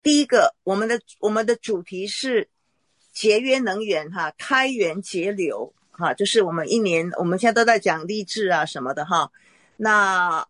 第一个，我们的主题是节约能源哈，开源节流哈，就是我们一年我们现在都在讲励志啊什么的哈。那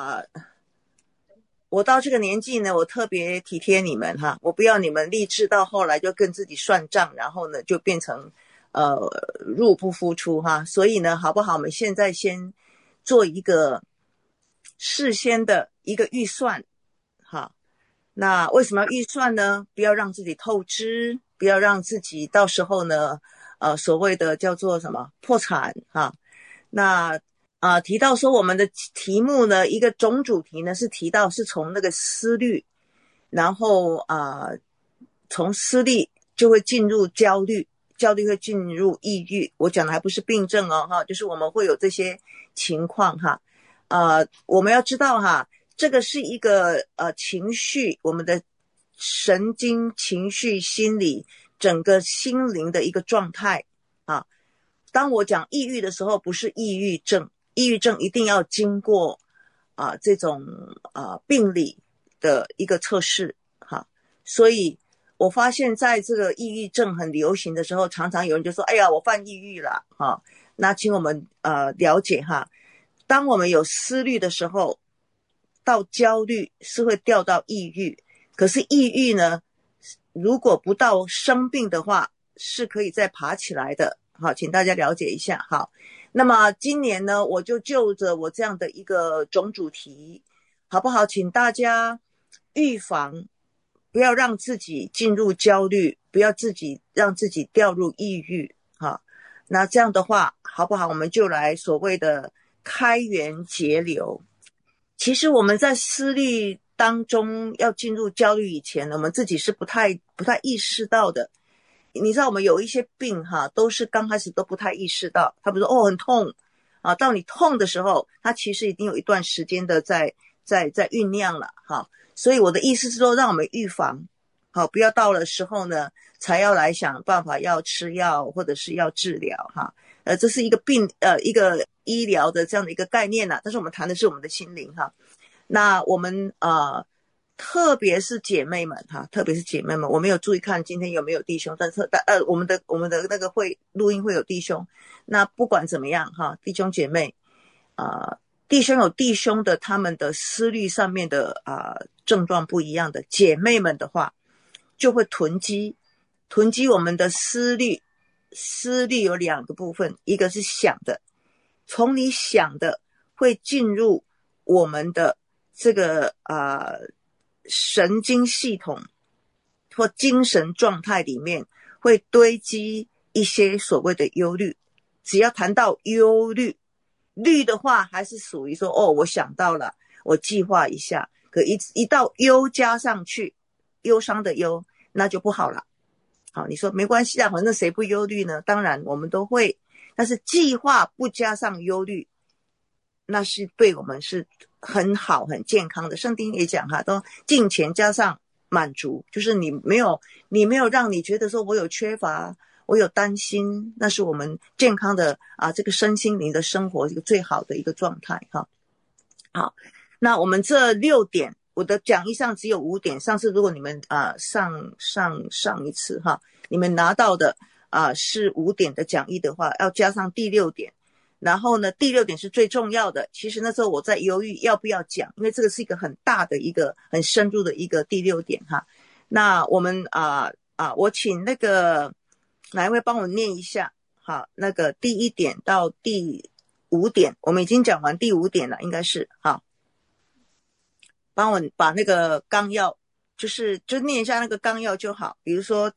我到这个年纪呢，我特别体贴你们哈，我不要你们励志到后来就跟自己算账，然后呢就变成入不敷出哈。所以呢，好不好？我们现在先做一个事先的一个预算哈。那为什么要预算呢？不要让自己透支，不要让自己到时候呢，所谓的叫做什么破产哈。那提到说我们的题目呢，一个总主题呢是提到是从那个思虑，然后从思虑就会进入焦虑，焦虑会进入抑郁。我讲的还不是病症哦哈，就是我们会有这些情况哈。我们要知道哈。这个是一个情绪，我们的神经、情绪、心理，整个心灵的一个状态啊。当我讲抑郁的时候，不是抑郁症，抑郁症一定要经过这种病理的一个测试哈。所以我发现在这个抑郁症很流行的时候，常常有人就说：“哎呀，我犯抑郁了哈。”那请我们了解哈，当我们有思虑的时候。到焦虑是会掉到抑郁，可是抑郁呢，如果不到生病的话，是可以再爬起来的。好，请大家了解一下。好，那么今年呢，我就就着我这样的一个总主题，好不好？请大家预防，不要让自己进入焦虑，不要让自己掉入抑郁。好，那这样的话，好不好？我们就来所谓的开源节流。其实我们在思虑当中要进入焦虑以前，我们自己是不太意识到的。你知道我们有一些病哈，都是刚开始都不太意识到。他比如说很痛啊，到你痛的时候，它其实已经有一段时间的在酝酿了哈。所以我的意思是说，让我们预防，好，不要到了时候呢才要来想办法要吃药或者是要治疗哈。这是一个一个医疗的这样的一个概念但是我们谈的是我们的心灵哈。那我们特别是姐妹们哈，特别是姐妹们，我没有注意看今天有没有弟兄，但是我们的那个录音会有弟兄。那不管怎么样哈，弟兄姐妹弟兄有弟兄的他们的思虑上面的症状不一样的，姐妹们的话就会囤积我们的思虑。思虑有两个部分，一个是想的，从你想的会进入我们的这个神经系统或精神状态里面，会堆积一些所谓的忧虑。只要谈到忧虑的话，还是属于说我想到了，我计划一下。可一到忧加上去，忧伤的忧，那就不好了。好，你说没关系反正谁不忧虑呢？当然我们都会，但是计划不加上忧虑，那是对我们是很好很健康的。圣经也讲都金钱加上满足，就是你没有让你觉得说我有缺乏，我有担心，那是我们健康的这个身心灵的生活一个最好的一个状态哈。好，那我们这6点。我的讲义上只有5点，上次如果你们上一次哈，你们拿到的是5点的讲义的话，要加上第6点。然后呢，第6点是最重要的。其实那时候我在犹豫要不要讲，因为这个是一个很大的一个很深入的一个第6点哈。那我们我请那个哪一位帮我念一下好，那个第1点到第5点，我们已经讲完第5点了，应该是好。帮我把那个纲要就念一下那个纲要就好。比如说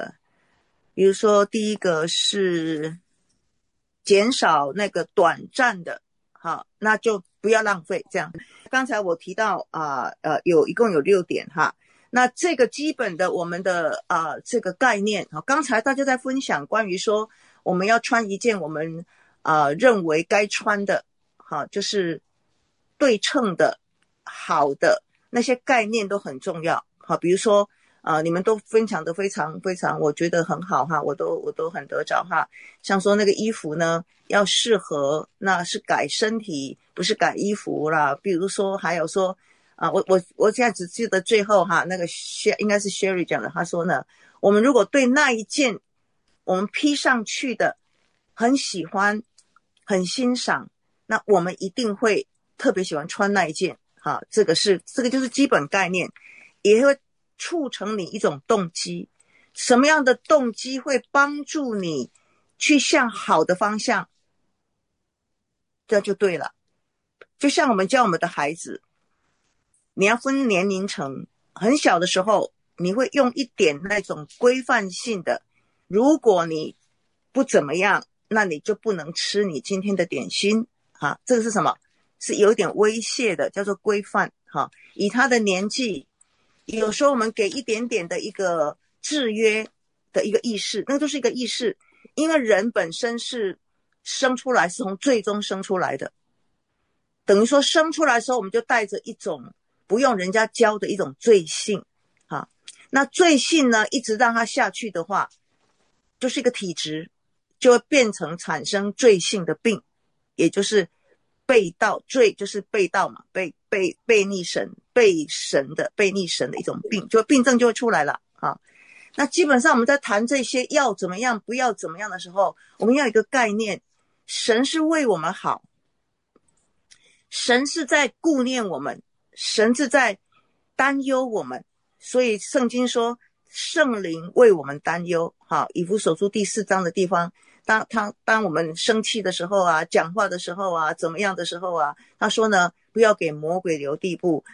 第一个是减少那个短暂的，好，那就不要浪费这样。刚才我提到一共有6点哈。那这个基本的我们的这个概念，刚才大家在分享关于说我们要穿一件我们认为该穿的，好，就是对称的好的那些概念都很重要。好，比如说你们都分享的非常非常我觉得很好哈，我都很得着哈。像说那个衣服呢要适合，那是改身体不是改衣服啦。比如说还有说我现在只记得最后哈，那个应该是 Sherry 讲的，他说呢，我们如果对那一件我们披上去的很喜欢、很欣赏，那我们一定会特别喜欢穿那一件。这个就是基本概念，也会促成你一种动机。什么样的动机会帮助你去向好的方向？这就对了。就像我们教我们的孩子，你要分年龄层，很小的时候，你会用一点那种规范性的，如果你不怎么样，那你就不能吃你今天的点心。这个是什么？是有点威胁的，叫做规范。以他的年纪，有时候我们给一点点的一个制约的一个意识，那就是一个意识，因为人本身是生出来是从最终生出来的，等于说生出来的时候我们就带着一种不用人家教的一种罪性。那罪性呢一直让它下去的话，就是一个体质，就会变成产生罪性的病，也就是背道。罪就是背道嘛，背逆神，背逆神的一种病，就病症就会出来了。那基本上我们在谈这些要怎么样不要怎么样的时候，我们要有一个概念，神是为我们好，神是在顾念我们，神是在担忧我们。所以圣经说圣灵为我们担忧。以弗所书第4章的地方，当我们生气的时候啊，讲话的时候啊，怎么样的时候啊，他说呢，不要给魔鬼留地步，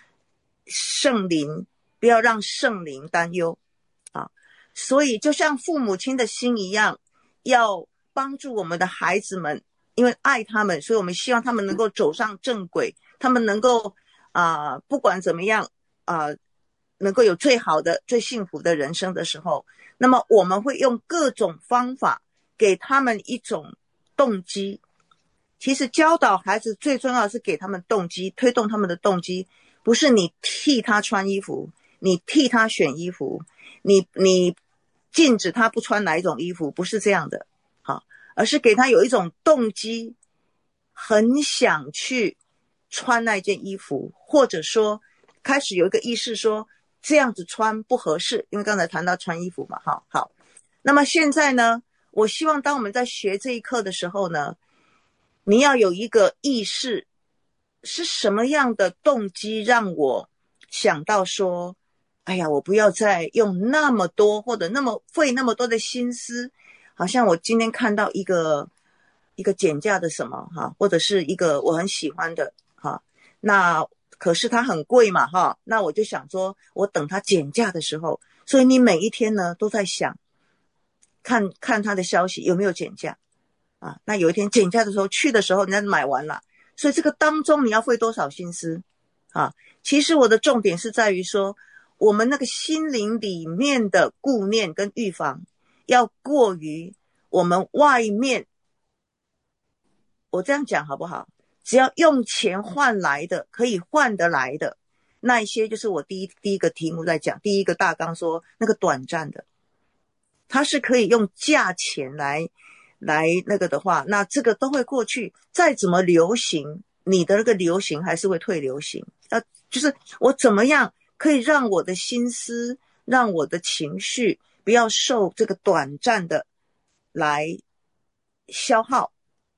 不要让圣灵担忧。所以就像父母亲的心一样，要帮助我们的孩子们，因为爱他们，所以我们希望他们能够走上正轨，他们能够不管怎么样能够有最好的最幸福的人生的时候，那么我们会用各种方法给他们一种动机。其实教导孩子最重要的是给他们动机，推动他们的动机，不是你替他穿衣服，你替他选衣服，你禁止他不穿哪一种衣服，不是这样的。而是给他有一种动机，很想去穿那件衣服，或者说开始有一个意识说这样子穿不合适，因为刚才谈到穿衣服嘛。好，那么现在呢，我希望当我们在学这一课的时候呢，你要有一个意识，是什么样的动机让我想到说，哎呀，我不要再用那么多或者费那么多的心思，好像我今天看到一个减价的什么或者是一个我很喜欢的那可是它很贵嘛那我就想说我等它减价的时候，所以你每一天呢都在想看它的消息有没有减价那有一天减价的时候去的时候人家买完了，所以这个当中你要费多少心思其实我的重点是在于说，我们那个心灵里面的顾念跟预防要过于我们外面，我这样讲好不好？只要用钱换来的，可以换得来的那一些，就是我第一个题目在讲，第一个大纲说那个短暂的，它是可以用价钱来那个的话，那这个都会过去。再怎么流行，你的那个流行还是会退流行。就是我怎么样可以让我的心思，让我的情绪不要受这个短暂的来消耗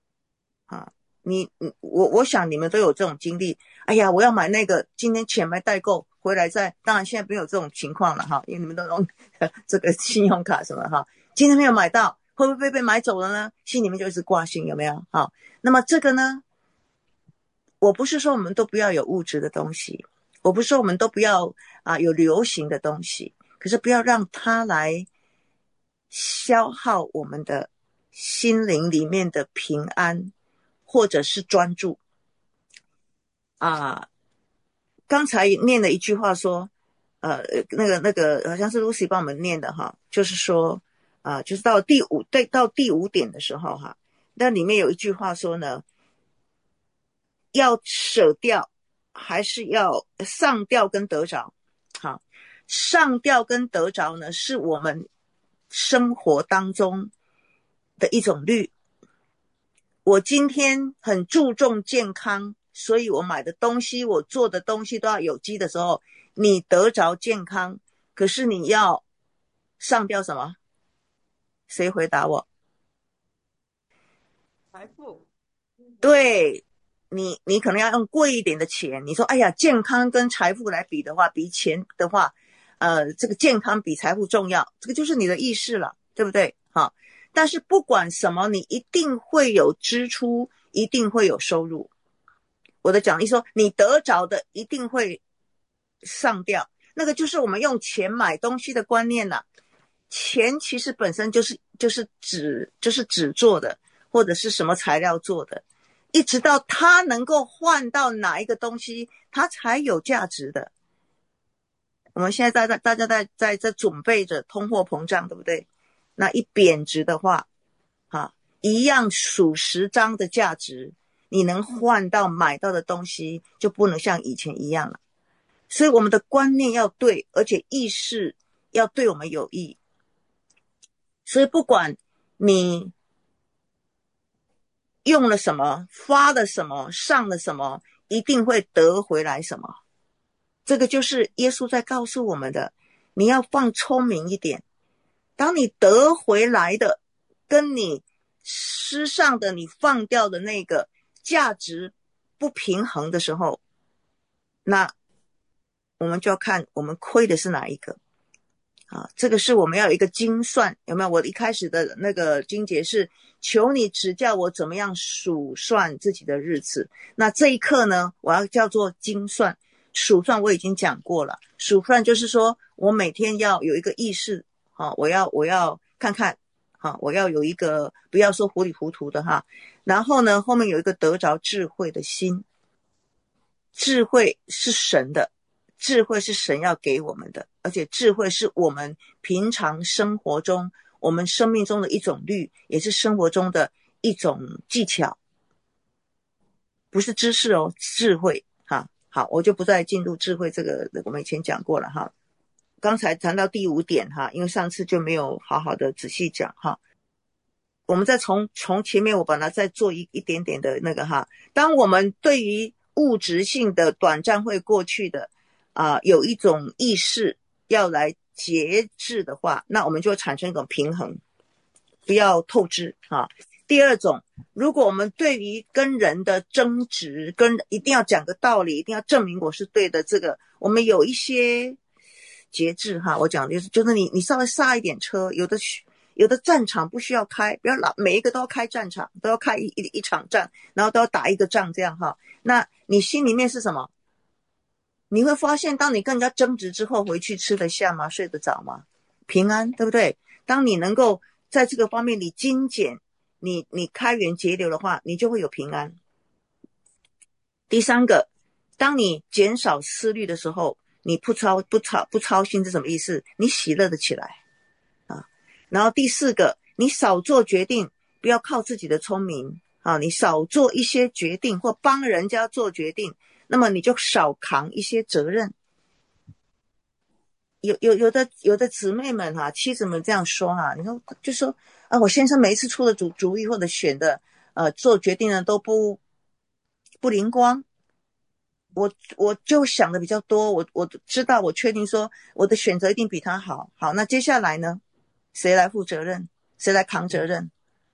我想你们都有这种经历。哎呀，我要买那个，今天钱没带够，回来再，当然现在没有这种情况了因为你们都用这个信用卡什么今天没有买到，会不会被买走了呢？心里面就一直挂心，有没有那么这个呢，我不是说我们都不要有物质的东西，我不是说我们都不要有流行的东西，可是不要让它来消耗我们的心灵里面的平安或者是专注刚才念了一句话说那个好像是 Lucy 帮我们念的就是说就是到第五点的时候那里面有一句话说呢，要舍掉还是要上吊跟得着上吊跟得着呢是我们生活当中的一种律。我今天很注重健康， 所以我买的东西，我做的东西都要有机的时候，你得着健康，可是你要上吊什么？谁回答我？ 财富。 对，你可能要用贵一点的钱。你说，哎呀，健康跟财富来比的话，比钱的话，这个健康比财富重要，这个就是你的意识了，对不对？哈，但是不管什么，你一定会有支出，一定会有收入。我的讲义说，你得着的一定会上吊，那个就是我们用钱买东西的观念啦。钱其实本身就是纸做的，或者是什么材料做的，一直到它能够换到哪一个东西，它才有价值的。我们现在大家在准备着通货膨胀，对不对？那一贬值的话，一样数十张的价值，你能换到买到的东西就不能像以前一样了。所以我们的观念要对，而且意识要对我们有益。所以不管你用了什么，发了什么，上了什么，一定会得回来什么。这个就是耶稣在告诉我们的，你要放聪明一点。当你得回来的跟你失上的你放掉的那个价值不平衡的时候，那我们就要看我们亏的是哪一个。这个是我们要有一个精算，有没有？我一开始的那个经节是求你指教我怎么样数算自己的日子。那这一课呢，我要叫做精算。数算我已经讲过了，数算就是说我每天要有一个意识，我要看看，我要有一个不要说糊里糊涂的哈。然后呢，后面有一个得着智慧的心，智慧是神的。智慧是神要给我们的，而且智慧是我们平常生活中，我们生命中的一种律，也是生活中的一种技巧，不是知识哦，智慧哈。好，我就不再进入智慧这个，我们以前讲过了哈。刚才谈到第5点哈，因为上次就没有好好的仔细讲哈。我们再从前面我把它再做一点点的那个哈。当我们对于物质性的短暂会过去的有一种意识要来节制的话，那我们就会产生一种平衡，不要透支第二种，如果我们对于跟人的争执，跟一定要讲个道理，一定要证明我是对的，这个我们有一些节制哈。我讲的就是你稍微刹一点车，有的战场不需要开，不要每一个都要开战场，都要开一场战，然后都要打一个仗这样哈。那你心里面是什么？你会发现，当你跟人家争执之后，回去吃得下吗？睡得着吗？平安，对不对？当你能够在这个方面你精简，你开源节流的话，你就会有平安。第三个，当你减少思虑的时候，你不操心是什么意思？你喜乐的起来然后第4个，你少做决定，不要靠自己的聪明你少做一些决定或帮人家做决定，那么你就少扛一些责任。有的姊妹们妻子们这样说你说就说我先生每一次出的主意或者选的做决定呢都不灵光，我就想的比较多，我知道我确定说我的选择一定比他好。好，那接下来呢，谁来负责任？谁来扛责任？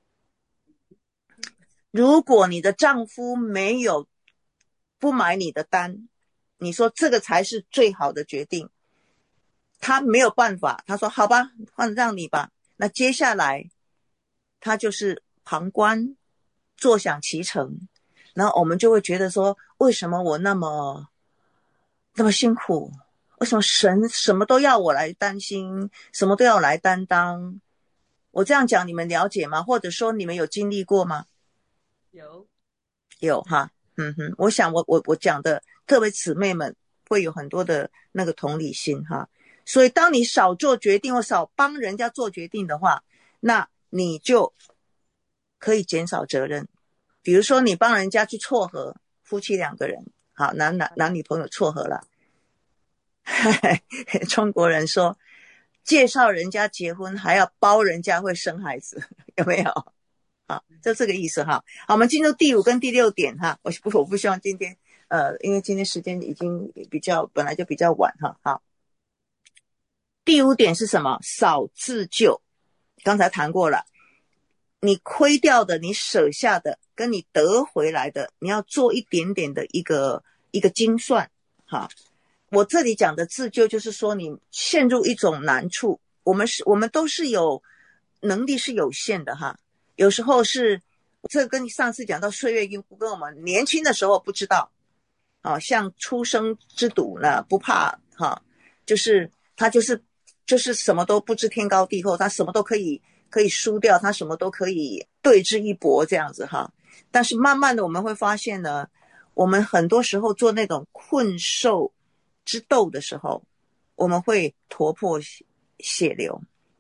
如果你的丈夫不买你的单，你说这个才是最好的决定，他没有办法，他说好吧，让你吧。那接下来他就是旁观，坐享其成。然后我们就会觉得说，为什么我那么辛苦？为什么神什么都要我来担心，什么都要我来担当？我这样讲你们了解吗？或者说你们有经历过吗？有哈。我想我讲的特别姊妹们会有很多的那个同理心哈。所以当你少做决定或少帮人家做决定的话，那你就可以减少责任。比如说你帮人家去撮合夫妻2个人，好，男女朋友撮合了中国人说介绍人家结婚还要包人家会生孩子，有没有？ 啊，就这个意思哈。好，我们进入第5跟第6点哈。我不希望今天因为今天时间已经本来就比较晚哈。好，第5点是什么？少自救。刚才谈过了，你亏掉的，你舍下的，跟你得回来的，你要做一点点的一个精算哈。我这里讲的自救，就是说你陷入一种难处，我们都是有能力是有限的哈。有时候是这跟上次讲到岁月因故，跟我们年轻的时候不知道啊，像初生之犊呢不怕哈，就是他就是什么都不知天高地厚，他什么都可以输掉，他什么都可以对之一搏这样子哈。但是慢慢的我们会发现呢，我们很多时候做那种困兽之斗的时候，我们会头破血流。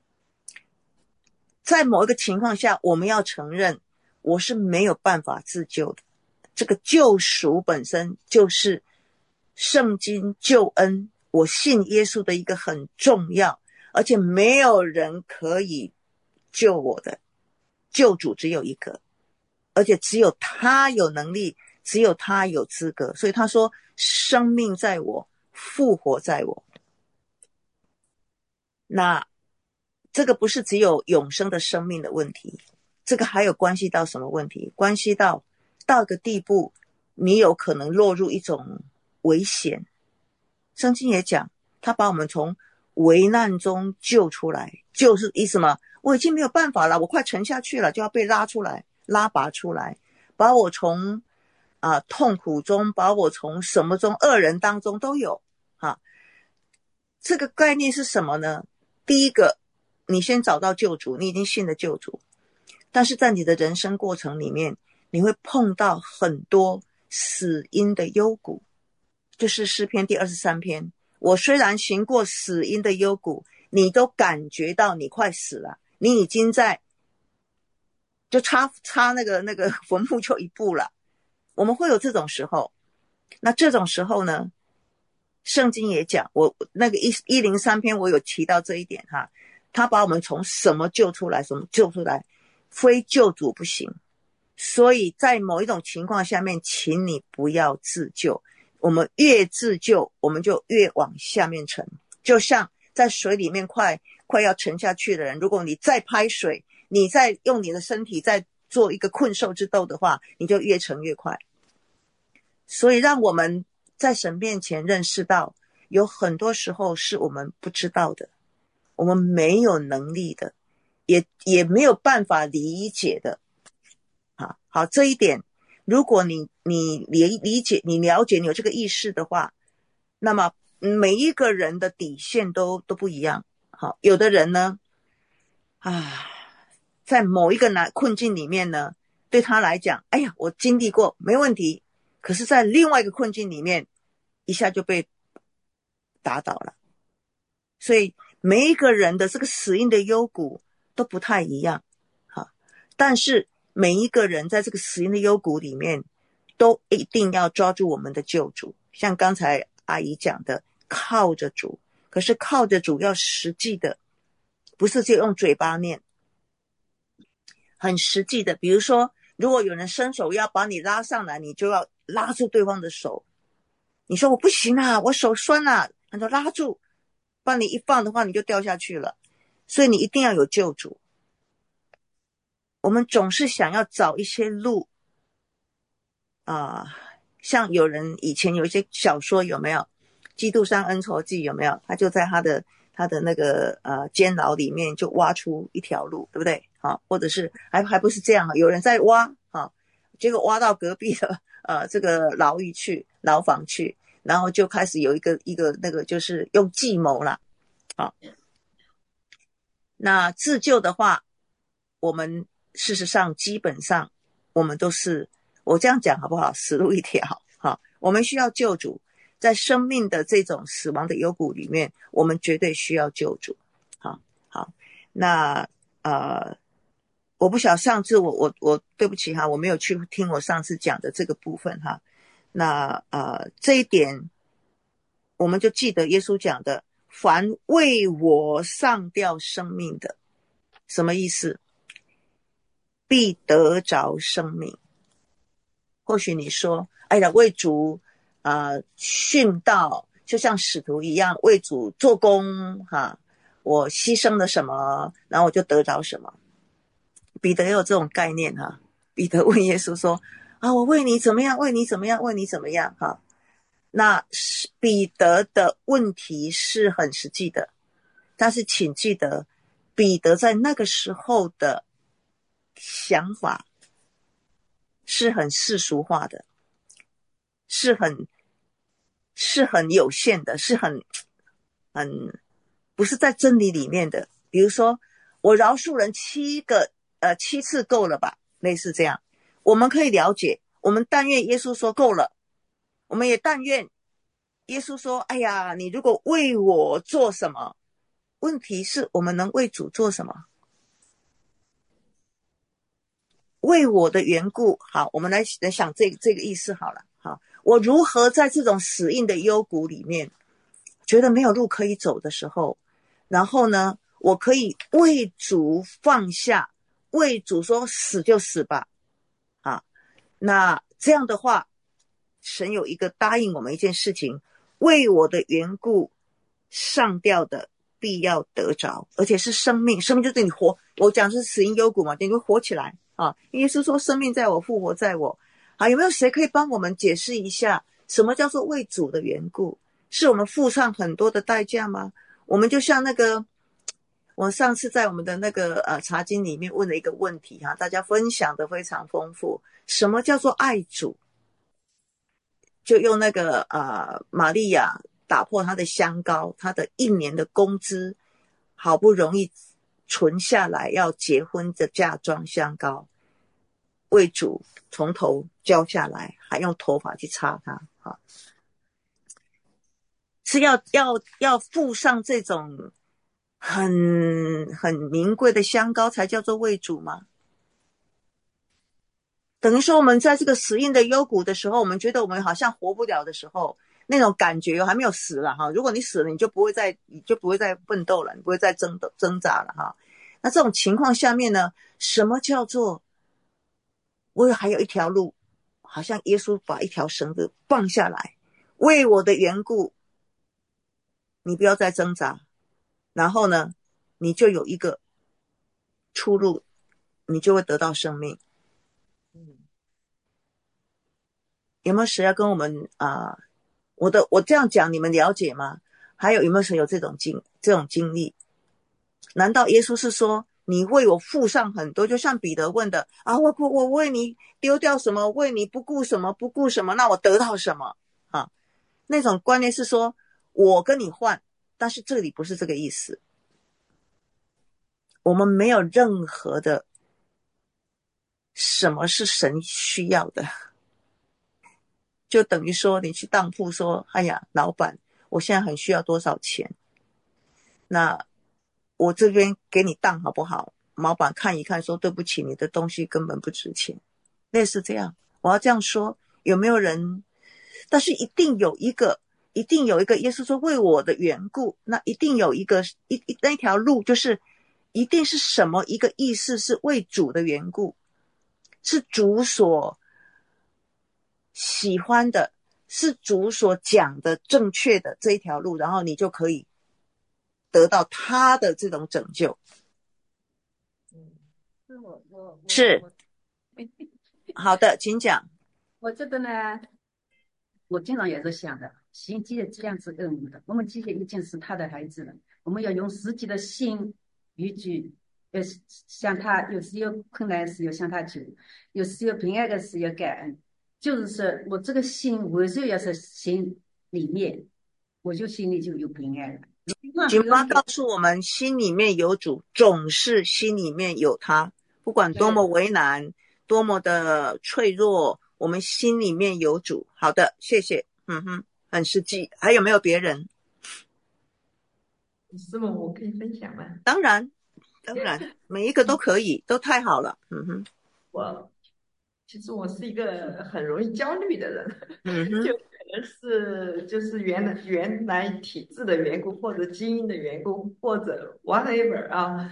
在某一个情况下，我们要承认我是没有办法自救的。这个救赎本身就是圣经救恩，我信耶稣的一个很重要，而且没有人可以救我的，救主只有一个，而且只有他有能力，只有他有资格。所以他说生命在我，复活在我。那这个不是只有永生的生命的问题，这个还有关系到什么问题？关系到一个地步，你有可能落入一种危险。圣经也讲，他把我们从危难中救出来，就是意思嘛，我已经没有办法了，我快沉下去了，就要被拉出来，拉拔出来，把我从痛苦中，把我从什么中，恶人当中都有啊。这个概念是什么呢？第一个，你先找到救主，你已经信了救主，但是在你的人生过程里面，你会碰到很多死荫的幽谷，就是诗篇第23篇，我虽然行过死荫的幽谷，你都感觉到你快死了，你已经在就差那个坟墓就一步了。我们会有这种时候，那这种时候呢，圣经也讲，我那个103篇我有提到这一点哈，他把我们从什么救出来，什么救出来，非救主不行。所以在某一种情况下面，请你不要自救，我们越自救，我们就越往下面沉。就像在水里面快要沉下去的人，如果你再拍水，你再用你的身体再做一个困兽之斗的话，你就越沉越快。所以让我们在神面前认识到，有很多时候是我们不知道的，我们没有能力的，也没有办法理解的。好，这一点，如果你理解，你了解，你有这个意识的话，那么每一个人的底线都不一样。好，有的人呢，在某一个困境里面呢，对他来讲，哎呀，我经历过，没问题。可是在另外一个困境里面，一下就被打倒了。所以每一个人的这个死荫的幽谷都不太一样。好，但是每一个人在这个死荫的幽谷里面，都一定要抓住我们的救主。像刚才阿姨讲的，靠着主。可是靠着主要实际的，不是就用嘴巴念，很实际的。比如说，如果有人伸手要把你拉上来，你就要拉住对方的手。你说我不行啊，我手酸啊，他说拉住，把你一放的话，你就掉下去了。所以你一定要有救主。我们总是想要找一些路像有人以前有一些小说有没有？基督山恩仇记有没有？他就在他的那个监牢里面就挖出一条路，对不对？或者是还不是这样，有人在挖结果挖到隔壁的这个牢房去，然后就开始有一个那个就是用计谋啦。那自救的话，我们事实上基本上我们都是，我这样讲好不好？死路一条。我们需要救主，在生命的这种死亡的幽谷里面，我们绝对需要救主。好，那我不晓得上次我对不起哈，我没有去听我上次讲的这个部分哈。那这一点我们就记得耶稣讲的，凡为我上吊生命的，什么意思？ 必得着生命。或许你说，哎呀，为主殉道，就像使徒一样为主做工哈，我牺牲了什么，然后我就得着什么。彼得也有这种概念哈。彼得问耶稣说，我为你怎么样，为你怎么样，为你怎么样哈。那彼得的问题是很实际的，但是请记得，彼得在那个时候的想法是很世俗化的，是很有限的，是很不是在真理里面的。比如说，我饶恕人七次够了吧，类似这样。我们可以了解，我们但愿耶稣说够了，我们也但愿耶稣说，哎呀，你如果为我做什么，问题是我们能为主做什么？为我的缘故，好，我们来想这个意思好了。好，我如何在这种死荫的幽谷里面，觉得没有路可以走的时候，然后呢，我可以为主放下，为主说死就死吧。那这样的话，神有一个答应我们一件事情，为我的缘故上吊的必要得着，而且是生命。生命就是你活，我讲是死荫幽谷嘛，你就活起来啊！耶稣说生命在我，复活在我。好，有没有谁可以帮我们解释一下，什么叫做为主的缘故？是我们付上很多的代价吗？我们就像那个，我上次在我们的那个查经里面问了一个问题哈，大家分享的非常丰富。什么叫做爱主？就用那个玛利亚打破她的香膏，她的1年的工资，好不容易存下来要结婚的嫁妆香膏，为主从头浇下来，还用头发去擦它，是要付上这种很名贵的香膏才叫做为主吗？等于说我们在这个死荫的幽谷的时候，我们觉得我们好像活不了的时候，那种感觉还没有死了哈。如果你死了，你就不会再奋斗了，你不会再挣扎了哈。那这种情况下面呢，什么叫做我还有一条路？好像耶稣把一条绳子放下来，为我的缘故，你不要再挣扎，然后呢，你就有一个出路，你就会得到生命。有没有谁要跟我们我这样讲你们了解吗？还有没有谁有这种经历？难道耶稣是说你为我付上很多，就像彼得问的我为你丢掉什么，为你不顾什么，那我得到什么那种观念是说我跟你换，但是这里不是这个意思。我们没有任何的什么是神需要的，就等于说你去当铺说，哎呀，老板，我现在很需要多少钱，那我这边给你当好不好？老板看一看说，对不起，你的东西根本不值钱，类似这样。我要这样说，有没有人？但是一定有一个耶稣说为我的缘故，那一定有那条路，就是一定是什么一个意思，是为主的缘故，是主所喜欢的，是主所讲的正确的这一条路，然后你就可以得到他的这种拯救。是好的，请讲。 我这个呢，我经常也是想的，行基的这样子任务的，我们基业已经是他的孩子了，我们要用自己的心语句，向他，有时有困难时要向他求，有时有平安的时要感恩，就是说我这个心为什么要是心里面，我就心里就有平安了。 经妈告诉我们，心里面有主，总是心里面有他，不管多么为难，多么的脆弱，我们心里面有主。好的，谢谢。很实际。还有没有别人？ 师母，我可以分享吗？ 当然，每一个都可以，都太好了。 其实我是一个很容易焦虑的人，就可能就是原来体质的缘故，或者基因的缘故，或者 whatever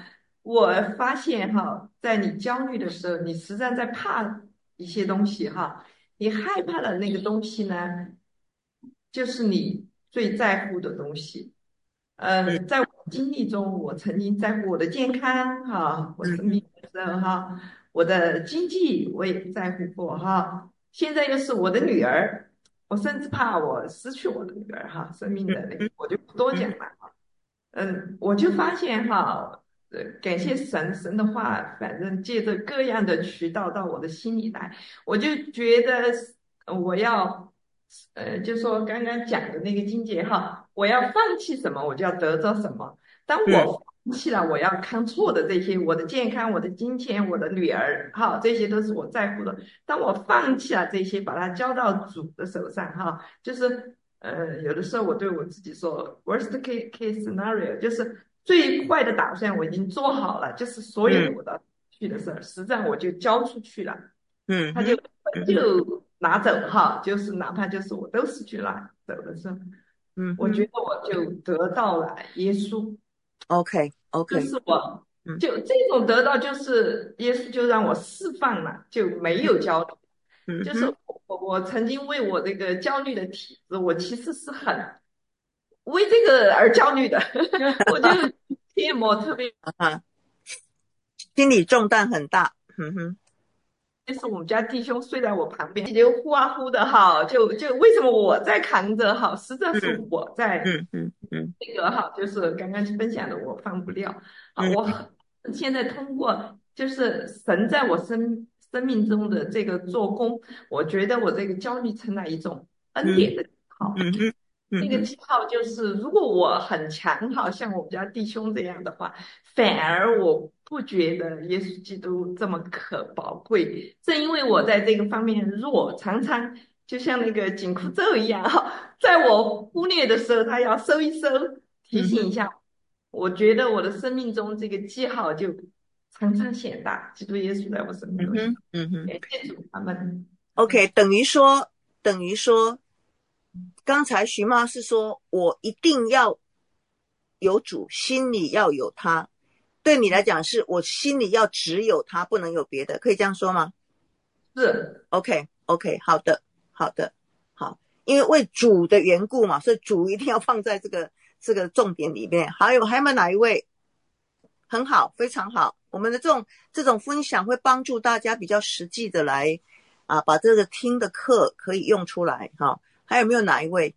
我发现哈，在你焦虑的时候，你实际上在怕一些东西哈，你害怕的那个东西呢，就是你最在乎的东西。在我的经历中，我曾经在乎我的健康哈，我生病的时候哈，我的经济我也在乎过哈，现在又是我的女儿，我甚至怕我失去我的女儿哈，生命的那个我就不多讲了。我就发现哈，感谢神，神的话，反正借着各样的渠道到我的心里来，我就觉得我要，就说刚刚讲的那个境界哈，我要放弃什么，我就要得着什么。当我放弃了我要看错的这些，我的健康、我的金钱、我的女儿，哈，这些都是我在乎的。当我放弃了这些，把它交到主的手上，哈，就是有的时候我对我自己说，worst case scenario，就是最坏的打算我已经做好了，就是所有我的去的事儿，实战我就交出去了，他就拿走哈，就是哪怕就是我都失去了走的时候，我觉得我就得到了耶稣。 OK， 就是我，就这种得到，就是耶稣就让我释放了，就没有焦虑。就是我曾经为我这个焦虑的体质，我其实是很为这个而焦虑的。我就贴膜特别心理重担很大。 就是我们家弟兄睡在我旁边，就呼啊呼的哈，就为什么我在扛着哈？实际上是我在这个哈，就是刚刚分享的，我放不掉啊。我现在通过就是神在我生命中的这个做工，我觉得我这个焦虑成了一种恩典的记号。这个记号就是，如果我很强哈，像我们家弟兄这样的话，反而我不觉得耶稣基督这么可宝贵。正因为我在这个方面弱，常常就像那个紧箍咒一样哈，在我忽略的时候，他要收一收，提醒一下。我觉得我的生命中这个记号就常常显大，基督耶稣在我生命中显大。感谢主他们。 OK， 等于说，刚才徐妈是说我一定要有主，心里要有他。对你来讲是我心里要只有他，不能有别的，可以这样说吗？ 是 OK， 好的，好，因为为主的缘故嘛，所以主一定要放在这个重点里面。还有没有哪一位？很好，非常好。我们的这种分享会帮助大家比较实际的来把这个听的课可以用出来哈。还有没有哪一位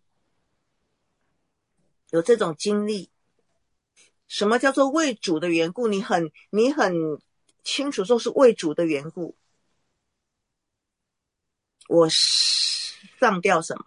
有这种经历？什么叫做为主的缘故？你很清楚说是为主的缘故。我上吊什么？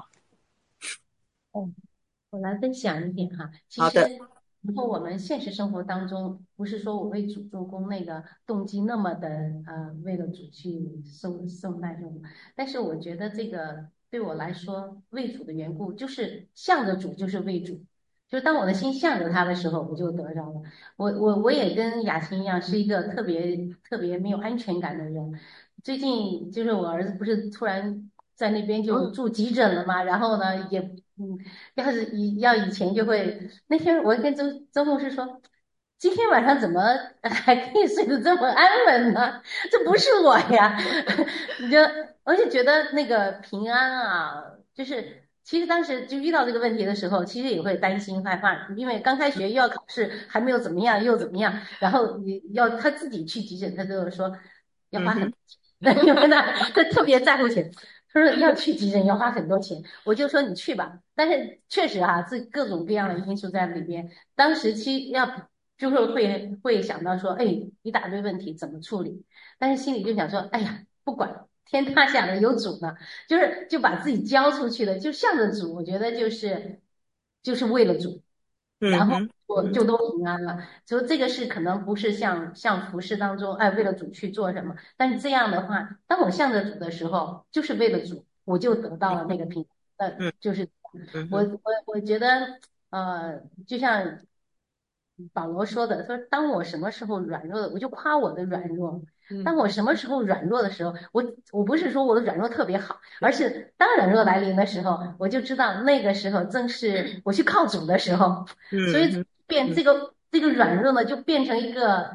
我来分享一点哈。其实，然后我们现实生活当中，不是说我为主做工那个动机那么的为了主去受难用，但是我觉得这个对我来说，为主的缘故就是向着主，就是为主。就是当我的心向着他的时候，我就得着了。我也跟雅琴一样，是一个特别没有安全感的人。最近就是我儿子不是突然在那边就住急诊了嘛，然后呢也要以前就会，那天我跟周牧师说，今天晚上怎么还可以睡得这么安稳呢？这不是我呀，我就觉得那个平安啊，就是其实当时就遇到这个问题的时候，其实也会担心害怕，因为刚开学又要考试，还没有怎么样又怎么样，然后你要他自己去急诊，他跟我说要花很多钱，因为他特别在乎钱。他说要去急诊要花很多钱，我就说你去吧。但是确实这各种各样的因素在里边。当时就是会想到说，哎，一大堆问题怎么处理？但是心里就想说，哎呀，不管天塌下来有主呢，就把自己交出去了，就向着主。我觉得就是为了主，然后我就都平安了。所以这个是可能不是像服饰当中，为了主去做什么。但是这样的话，当我向着主的时候，就是为了主，我就得到了那个平安。就是我觉得就像保罗说的，说当我什么时候软弱的，我就夸我的软弱。当我什么时候软弱的时候，我不是说我的软弱特别好，而是当软弱来临的时候，我就知道那个时候正是我去靠主的时候。所以这个软弱呢，就变成一个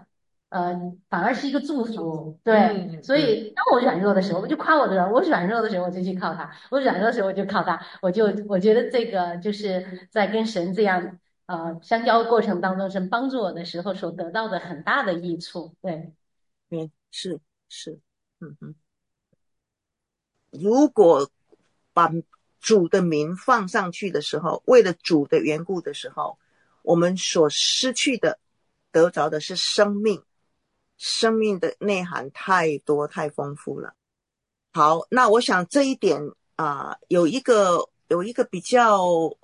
反而是一个祝福。对，所以当我软弱的时候，我就夸我的；我软弱的时候，我就去靠他；我软弱的时候，我就靠他。我觉得这个就是在跟神这样相交过程当中，神帮助我的时候所得到的很大的益处。对， 嗯，是，嗯哼。如果把主的名放上去的时候，为了主的缘故的时候，我们所失去的得着的是生命，生命的内涵太多太丰富了。好，那我想这一点有一个比较，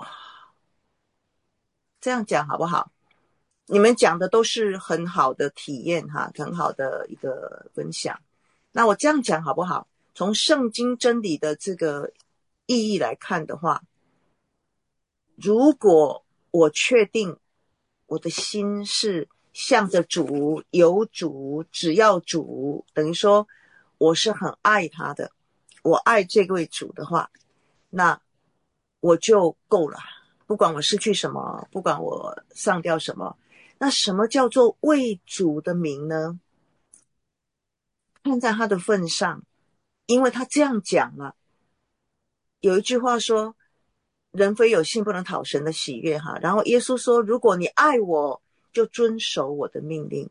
这样讲好不好？你们讲的都是很好的体验哈，很好的一个分享。那我这样讲好不好？从圣经真理的这个意义来看的话，如果我确定我的心是向着主、有主、只要主，等于说我是很爱他的，我爱这位主的话，那我就够了。不管我失去什么，不管我上掉什么，那什么叫做为主的名呢？看在他的份上，因为他这样讲了。有一句话说，人非有信不能讨神的喜悦哈。然后耶稣说，如果你爱我，就遵守我的命令。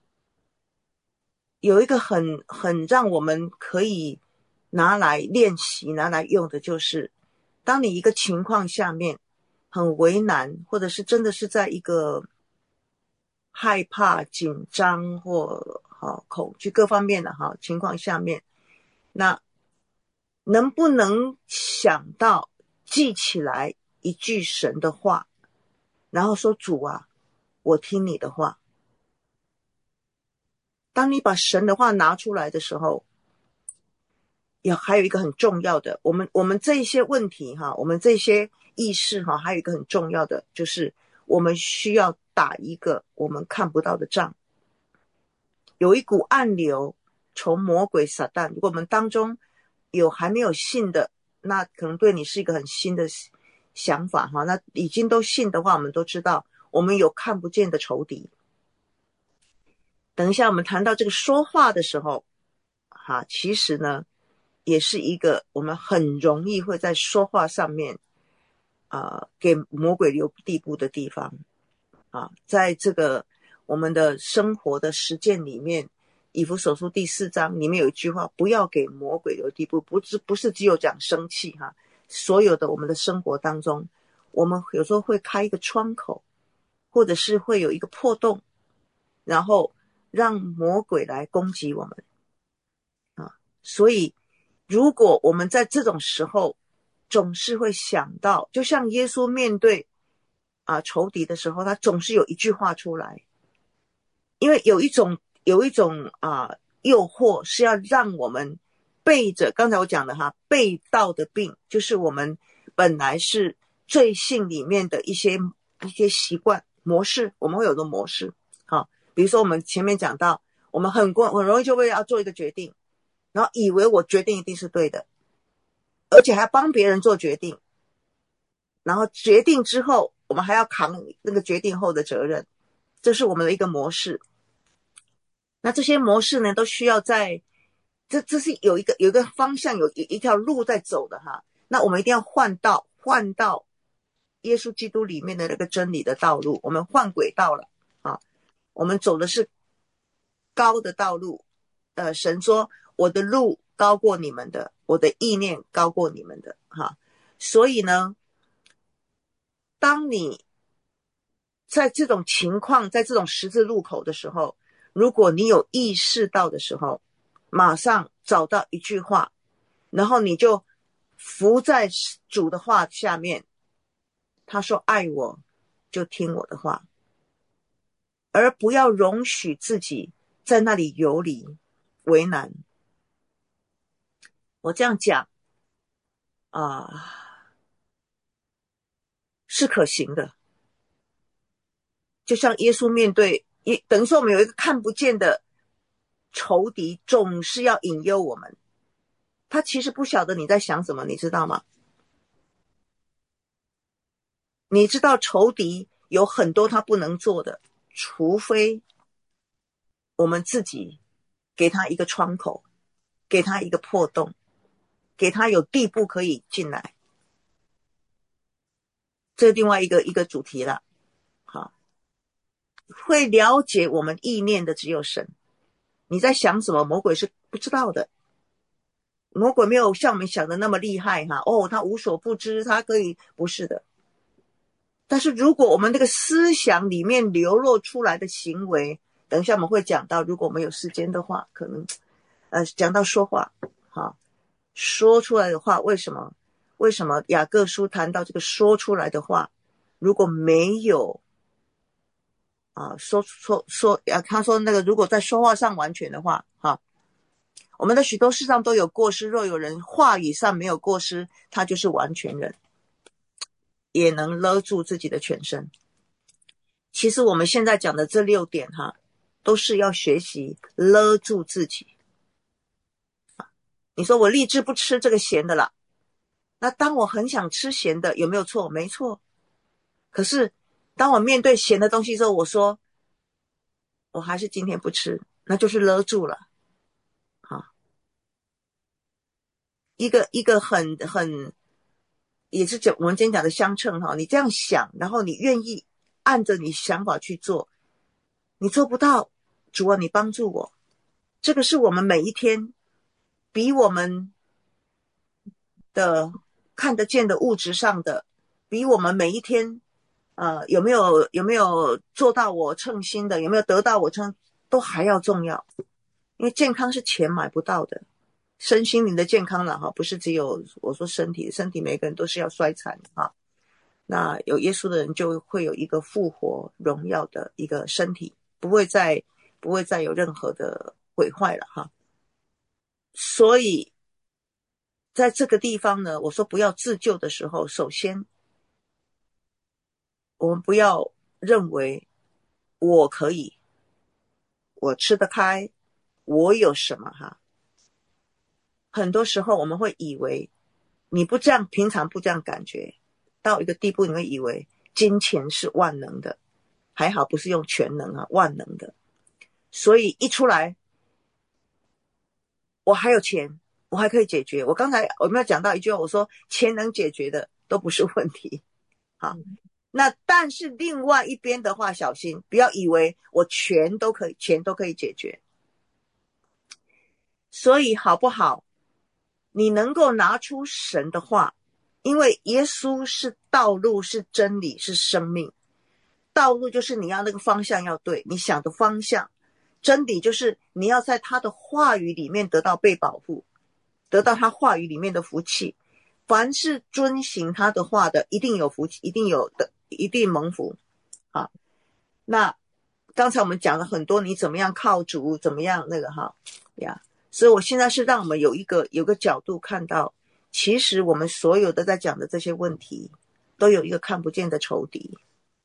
有一个很让我们可以拿来练习、拿来用的，就是当你一个情况下面很为难，或者是真的是在一个害怕、紧张或恐惧各方面的情况下面，那能不能想到记起来一句神的话，然后说主啊，我听你的话。当你把神的话拿出来的时候，还有一个很重要的，我们这些问题我们这些意识还有一个很重要的，就是我们需要打一个我们看不到的仗。有一股暗流从魔鬼撒旦，如果我们当中有还没有信的，那可能对你是一个很新的想法那已经都信的话，我们都知道我们有看不见的仇敌。等一下我们谈到这个说话的时候其实呢也是一个我们很容易会在说话上面给魔鬼留地步的地方在这个我们的生活的实践里面，以弗所书第4章里面有一句话，不要给魔鬼留地步，不是只有讲生气所有的我们的生活当中，我们有时候会开一个窗口，或者是会有一个破洞，然后让魔鬼来攻击我们所以如果我们在这种时候总是会想到，就像耶稣面对仇敌的时候，他总是有一句话出来，因为有一种诱惑是要让我们背着刚才我讲的背道的病，就是我们本来是罪性里面的一些习惯模式，我们会有个模式比如说我们前面讲到，我们很容易就会要做一个决定，然后以为我决定一定是对的，而且还要帮别人做决定，然后决定之后我们还要扛那个决定后的责任，这是我们的一个模式。那这些模式呢，都需要在这是有一个方向，有一条路在走的那我们一定要换到耶稣基督里面的那个真理的道路，我们换轨道了我们走的是高的道路神说我的路高过你们的，我的意念高过你们的所以呢，当你在这种情况，在这种十字路口的时候，如果你有意识到的时候，马上找到一句话，然后你就伏在主的话下面，他说爱我就听我的话，而不要容许自己在那里游离为难。我这样讲是可行的，就像耶稣面对等于说我们有一个看不见的仇敌，总是要引诱我们，他其实不晓得你在想什么，你知道吗？你知道仇敌有很多他不能做的，除非我们自己给他一个窗口，给他一个破洞，给他有地步可以进来。这是另外一个主题了。好，会了解我们意念的只有神。你在想什么，魔鬼是不知道的。魔鬼没有像我们想的那么厉害哈，他无所不知，他可以，不是的。但是如果我们这个思想里面流露出来的行为，等一下我们会讲到，如果我们有时间的话，可能讲到说话，好，说出来的话，为什么雅各书谈到这个说出来的话，如果没有他说那个如果在说话上完全的话，我们的许多事上都有过失，若有人话语上没有过失，他就是完全人，也能勒住自己的全身。其实我们现在讲的这6点都是要学习勒住自己。你说我立志不吃这个咸的了，那当我很想吃咸的，有没有错？没错。可是当我面对咸的东西之后，我说我还是今天不吃，那就是勒住了。一个很也是我们今天讲的相称你这样想，然后你愿意按着你想法去做，你做不到，主啊，你帮助我。这个是我们每一天比我们的看得见的物质上的，比我们每一天有没有做到我称心的，有没有得到我称，都还要重要。因为健康是钱买不到的，身心灵的健康了不是只有我说身体每个人都是要衰残那有耶稣的人就会有一个复活荣耀的一个身体，不会再有任何的毁坏了所以在这个地方呢，我说不要自救的时候，首先我们不要认为我可以，我吃得开，我有什么很多时候我们会以为你不这样，平常不这样感觉，到一个地步你会以为金钱是万能的，还好不是用全能万能的。所以一出来我还有钱，我还可以解决。我刚才我们要讲到一句话，我说钱能解决的都不是问题那但是另外一边的话，小心不要以为我钱都可以解决。所以好不好，你能够拿出神的话，因为耶稣是道路，是真理，是生命。道路就是你要那个方向要对，你想的方向。真理就是你要在他的话语里面得到被保护，得到他话语里面的福气。凡是遵行他的话的，一定有福气，一定蒙福那刚才我们讲了很多，你怎么样靠主，怎么样那个所以我现在是让我们有个角度看到，其实我们所有的在讲的这些问题都有一个看不见的仇敌。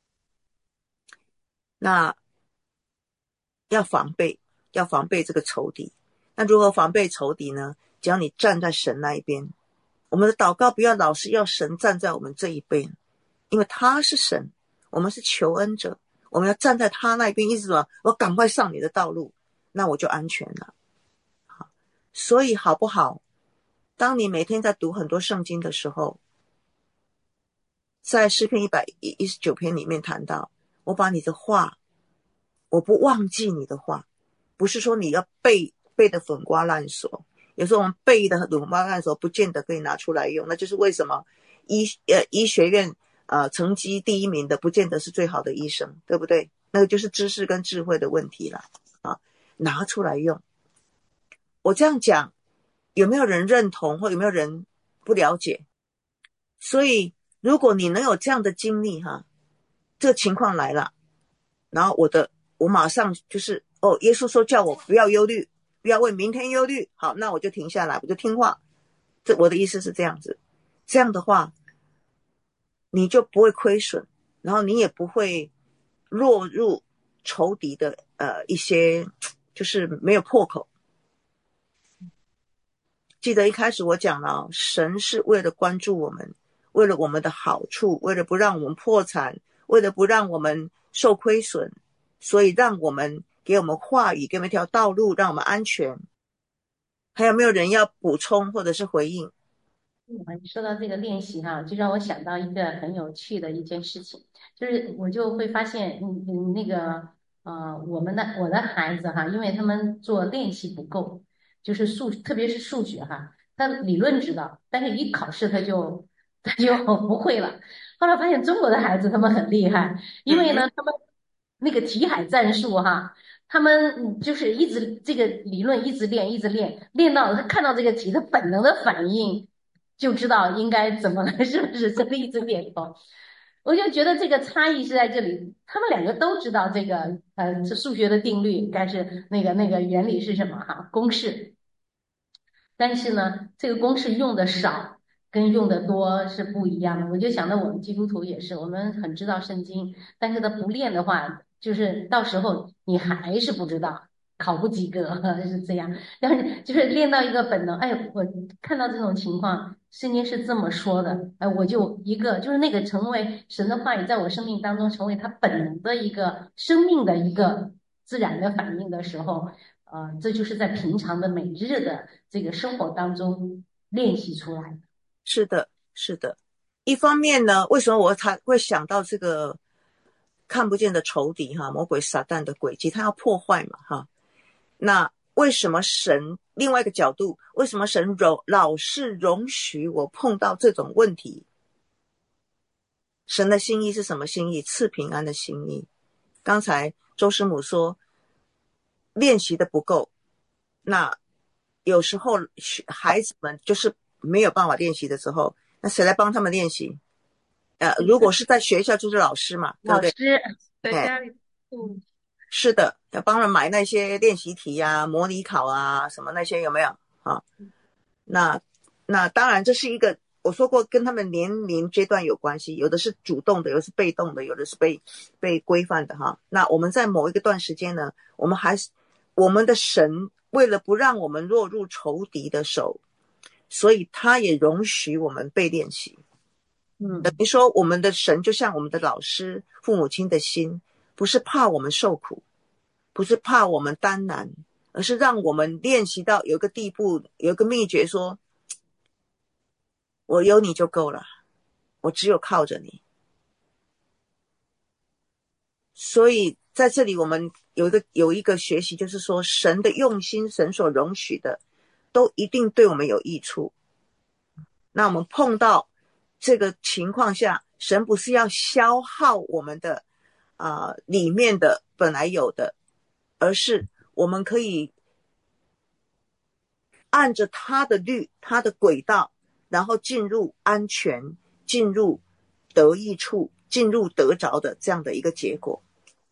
那要防备这个仇敌。那如何防备仇敌呢？只要你站在神那一边，我们的祷告不要老是要神站在我们这一边，因为他是神，我们是求恩者，我们要站在他那一边，意思什么？我赶快上你的道路，那我就安全了。所以好不好，当你每天在读很多圣经的时候，在诗篇119篇里面谈到，我把你的话，我不忘记你的话。不是说你要背得粉瓜烂熟，有时候我们背的粉瓜烂熟不见得可以拿出来用，那就是为什么医学院成绩第1名的不见得是最好的医生，对不对？那个就是知识跟智慧的问题了拿出来用。我这样讲有没有人认同，或有没有人不了解？所以如果你能有这样的经历这个情况来了，然后我马上就是耶稣说叫我不要忧虑，不要为明天忧虑，好，那我就停下来，我就听话。我的意思是这样子，这样的话你就不会亏损，然后你也不会落入仇敌的一些就是没有破口。记得一开始我讲了神是为了关注我们，为了我们的好处，为了不让我们破产，为了不让我们受亏损，所以让我们给我们话语，给我们一条道路，让我们安全。还有没有人要补充或者是回应？ 说到这个练习哈，就让我想到一个很有趣的一件事情，就是我就会发现，那个我的孩子哈，因为他们做练习不够，就是特别是数学哈，他理论知道，但是一考试他就不会了。后来发现中国的孩子他们很厉害，因为呢，他们那个题海战术哈。他们就是一直这个理论一直练，一直练，练到他看到这个题，他本能的反应就知道应该怎么了，是不是？真的一直点头。我就觉得这个差异是在这里，他们两个都知道这个这数学的定律，该是那个原理是什么哈，公式。但是呢，这个公式用的少跟用的多是不一样的。我就想到我们基督徒也是，我们很知道圣经，但是他不练的话，就是到时候你还是不知道，考不及格是这样。但是就是练到一个本能，哎，我看到这种情况，圣经是这么说的，哎，我就就是那个成为神的话语，在我生命当中成为他本能的一个生命的一个自然的反应的时候。这就是在平常的每日的这个生活当中练习出来的。 是的，是的。一方面呢，为什么我才会想到这个看不见的仇敌哈，魔鬼撒旦的诡计，他要破坏嘛哈。那为什么神另外一个角度，为什么神老是容许我碰到这种问题？神的心意是什么心意？赐平安的心意。刚才周师母说练习的不够，那有时候孩子们就是没有办法练习的时候，那谁来帮他们练习？如果是在学校就是老师嘛，对不对？ 老师在家里， 是的，要帮人买那些练习题啊、模拟考啊什么那些有没有啊？那当然这是一个我说过跟他们年龄阶段有关系，有的是主动的，有的是被动的，有的是被规范的哈。那我们在某一个段时间呢，我们的神为了不让我们落入仇敌的手，所以他也容许我们被练习。等于说我们的神就像我们的老师、父母亲的心，不是怕我们受苦，不是怕我们担难，而是让我们练习到有一个地步，有一个秘诀说，我有你就够了，我只有靠着你。所以在这里我们有一个学习，就是说神的用心，神所容许的都一定对我们有益处。那我们碰到这个情况下，神不是要消耗我们的里面的本来有的，而是我们可以按着他的律，他的轨道，然后进入安全，进入得益处，进入得着的这样的一个结果。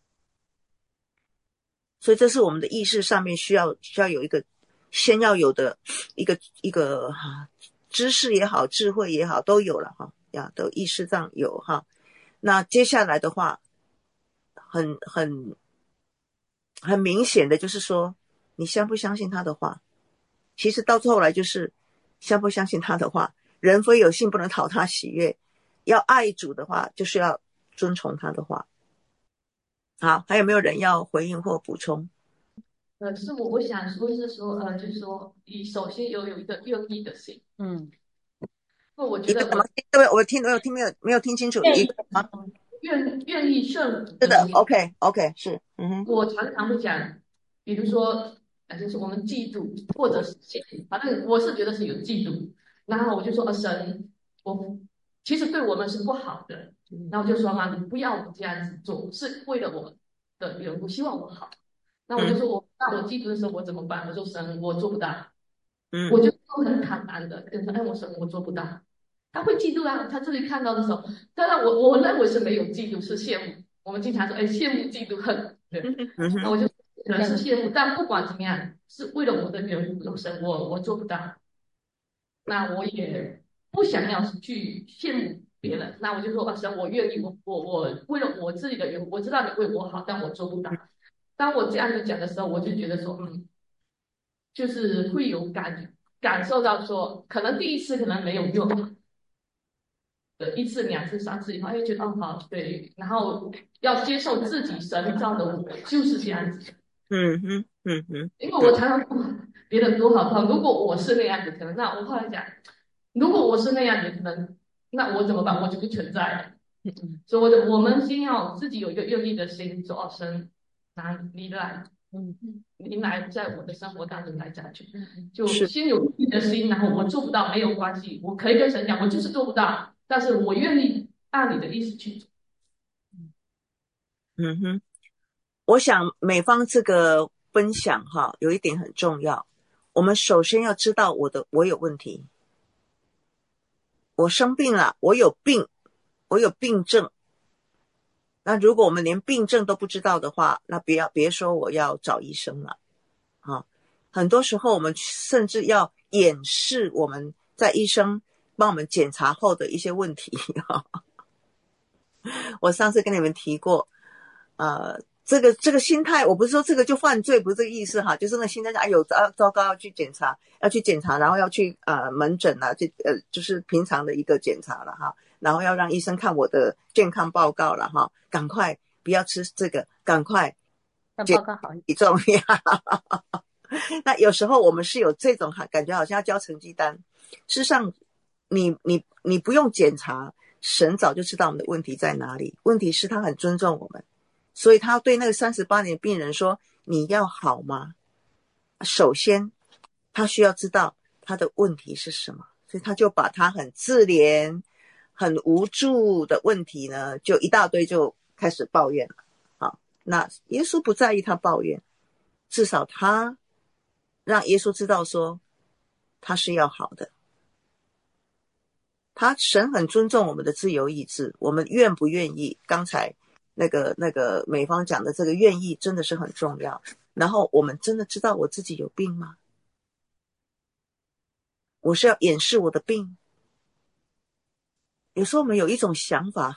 所以这是我们的意识上面需要有一个先要有的一个知识也好，智慧也好，都有了哈呀，都意识上有哈。那接下来的话，很明显的就是说，你相不相信他的话？其实到后来就是相不相信他的话。人非有信不能讨他喜悦，要爱主的话，就是要遵从他的话。好，还有没有人要回应或补充？ 是我想说是说，就是说，你首先有一个愿意的心。我觉得对，我没有听清楚。 愿意顺服。 是的 ，OK， 是， 我常常会讲，比如说，就是我们嫉妒，或者是反正我是觉得是有嫉妒，然后我就说，神，其实对我们是不好的，然后就说嘛，你不要我这样子做，是为了我的缘故，希望我好。那我就说那我嫉妒的时候我怎么办？我说神，我做不到。我就很坦然的跟他，我说我做不到。他会嫉妒啊，他这里看到的时候，当然我认为是没有嫉妒，是羡慕。我们经常说，羡慕、嫉妒、恨，对。那我就可能是羡慕，但不管怎么样，是为了我的缘故，神，我做不到。那我也不想要去羡慕别人，那我就说，神，我愿意，我为了我自己的缘故，我知道你为我好，但我做不到。当我这样子讲的时候，我就觉得说，就是会有感受到说，可能第一次可能没有用，一次、两次、三次以后，觉得好对，然后要接受自己神造的我就是这样子。 嗯哼，嗯哼， 因为我常常不别人多好，如果我是那样子，可能那我后来讲，如果我是那样子，可能那我怎么办？我就不存在了。所以我们先要自己有一个愿意的心，说哦，神，拿你来，你来在我的生活当中来下去，就是先有愿意的心，然后我做不到没有关系，我可以跟神讲，我就是做不到，但是我愿意按你的意思去做。 嗯哼，我想美方这个分享哈，有一点很重要，我们首先要知道我有问题，我生病了，我有病，我有病症。那如果我们连病症都不知道的话，那别说我要找医生了啊。很多时候我们甚至要掩饰我们在医生帮我们检查后的一些问题。我上次跟你们提过，这个心态，我不是说这个就犯罪，不是这个意思哈，就是那心态，哎呦，糟糕，要去检查，然后要去门诊啊，就是平常的一个检查了哈，然后要让医生看我的健康报告了哈，赶快不要吃这个，赶快报告好体重呀。那有时候我们是有这种感觉，好像要交成绩单。事实上，你不用检查，神早就知道我们的问题在哪里。问题是他很尊重我们，所以他对那个38年的病人说：“你要好吗？”首先，他需要知道他的问题是什么，所以他就把他很自怜、很无助的问题呢，就一大堆就开始抱怨了。好，那耶稣不在意他抱怨，至少他让耶稣知道说他是要好的。神很尊重我们的自由意志，我们愿不愿意？刚才那个美方讲的这个愿意真的是很重要。然后我们真的知道我自己有病吗？我是要掩饰我的病？有时候我们有一种想法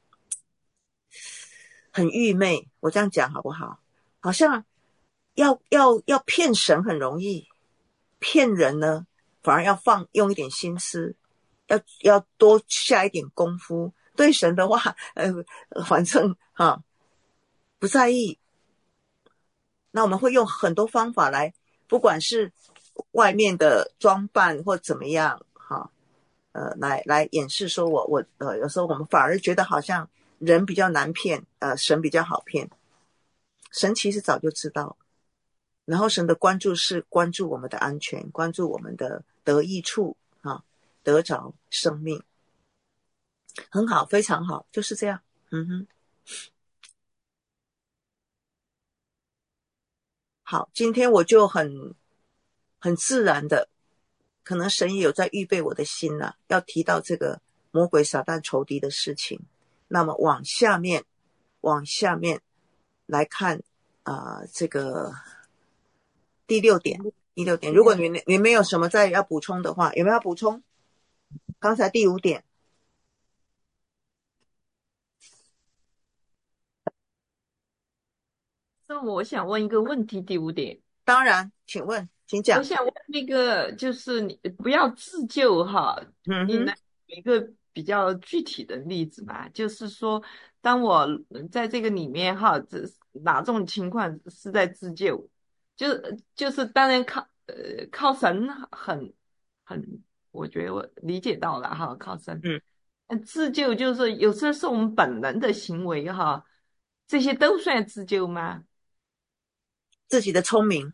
很愚昧，我这样讲好不好？好像要骗神很容易，骗人呢反而要用一点心思，要多下一点功夫。对神的话，反正不在意。那我们会用很多方法来，不管是外面的装扮或怎么样，来掩饰说有时候我们反而觉得好像人比较难骗，神比较好骗。神其实早就知道，然后神的关注是关注我们的安全，关注我们的得益处得着生命。很好，非常好，就是这样。好，今天我就很自然的，可能神也有在预备我的心了，要提到这个魔鬼撒旦仇敌的事情。那么往下面来看这个第六点。如果你没有什么再要补充的话，有没有要补充？刚才第5点。 那我想问一个问题，第5点。 当然，请问，请讲。 我想问那个，就是你不要自救哈，你能有一个比较具体的例子吗？就是说，当我在这个里面哈，这哪种情况是在自救？就是当然靠神很，我觉得我理解到了哈，靠神。自救就是有时候是我们本能的行为哈，这些都算自救吗？ 自己的聪明。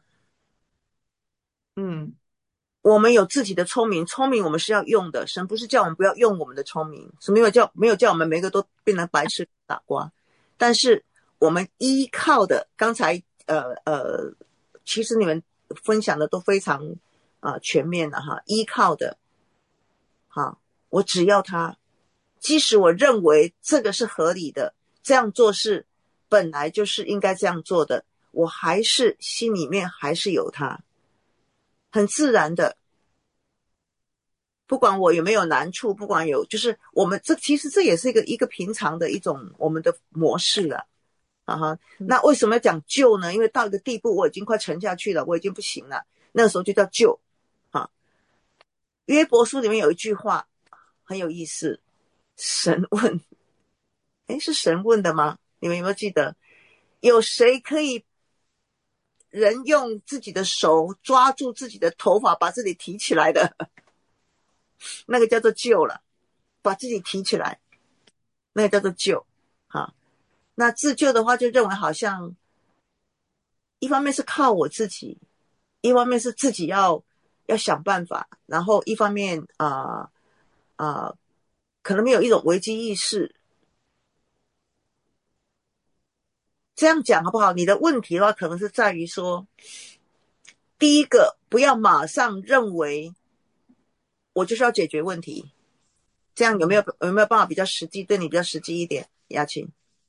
我们有自己的聪明我们是要用的，神不是叫我们不要用我们的聪明，没有叫我们每个都变成白痴傻瓜，但是我们依靠的，刚才其实你们分享的都非常全面了哈，依靠的我只要他，即使我认为这个是合理的，这样做是本来就是应该这样做的，我还是心里面还是有他，很自然的，不管我有没有难处，不管就是我们其实这也是一个平常的一种我们的模式了那为什么要讲救呢？因为到一个地步我已经快沉下去了，我已经不行了，那个时候就叫救约伯书里面有一句话很有意思，神问，是神问的吗？你们有没有记得？有谁可以人用自己的手抓住自己的头发把自己提起来的，那个叫做救了，把自己提起来，那个叫做救。那自救的话就认为好像一方面是靠我自己，一方面是自己要想办法，然后一方面可能没有一种危机意识。这样讲好不好？你的问题的话可能是在于说，第一个不要马上认为我就是要解决问题，这样有没有办法比较实际，对你比较实际一点？雅琴。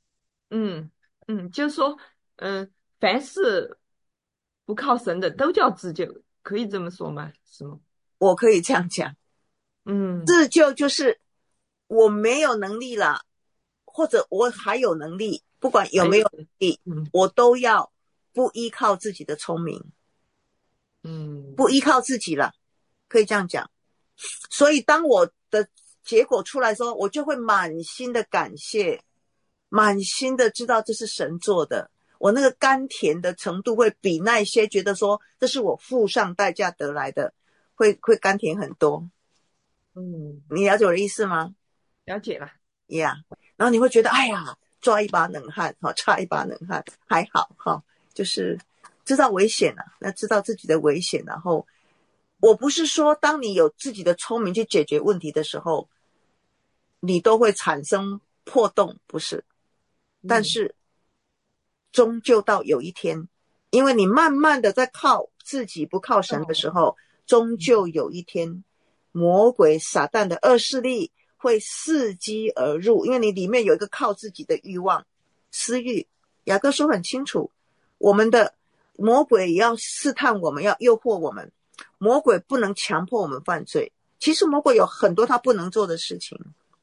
就是说，凡是不靠神的都叫自救，可以这么说吗？是吗？ 我可以这样讲，自救就是我没有能力了，或者我还有能力，不管有没有能力，我都要不依靠自己的聪明，不依靠自己了，可以这样讲。所以当我的结果出来的时候，我就会满心的感谢，满心的知道这是神做的，我那个甘甜的程度会比那些觉得说这是我付上代价得来的会甘甜很多。你了解我的意思吗？ 了解了。 然后你会觉得哎呀，抓一把冷汗，擦一把冷汗，还好，就是知道危险了，那知道自己的危险。然后我不是说当你有自己的聪明去解决问题的时候你都会产生破洞，不是，但是终究到有一天，因为你慢慢的在靠自己不靠神的时候，终究有一天魔鬼撒旦的恶势力会伺机而入，因为你里面有一个靠自己的欲望私欲。雅各说很清楚，我们的魔鬼也要试探我们，要诱惑我们，魔鬼不能强迫我们犯罪，其实魔鬼有很多他不能做的事情，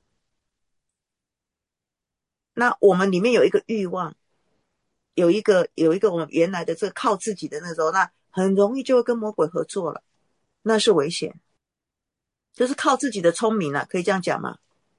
那我们里面有一个欲望，有一个我们原来的这个靠自己的那时候，那很容易就会跟魔鬼合作了，那是危险，就是靠自己的聪明可以这样讲吗？